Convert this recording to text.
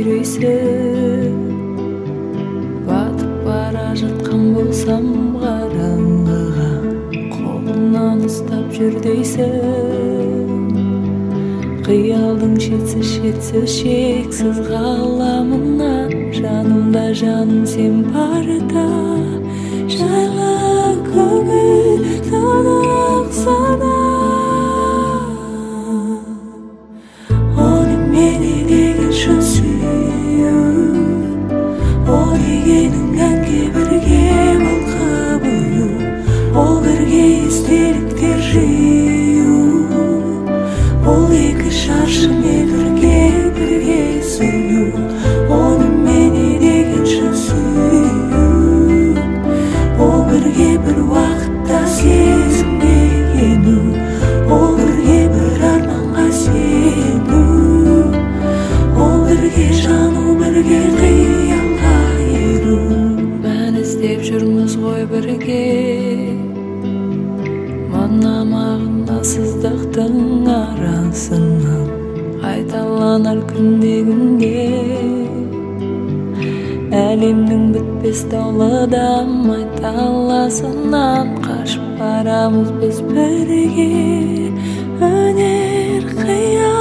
жүрейсің. Батып бара жатқан болсам қараңғыға, қолымнан ұстап жүр дейсің. Қиялдың шетсіз шексіз ғаламына, жанымда жаным сен барда, жайлы көңіл тынық сана. Оны мені деген шын сүю, ол дегенің әнге бірге балқып ұю, ол бірге естеліктер жию, ол екі шаршымен бірге сүю. Оны мені деген шын сүю, ол бірге бір уақытта сезімге ену, ол бірге бір арманға сену, ол бірге жану, бірге қиялға еру. Мән іздеп жүрміз ғой бірге, мағынасыздықтың арасынан, қайталанар күнде әлемнің бітпес даулыдан, майталасынан қашып барамыз біз бірге. Өнер қиял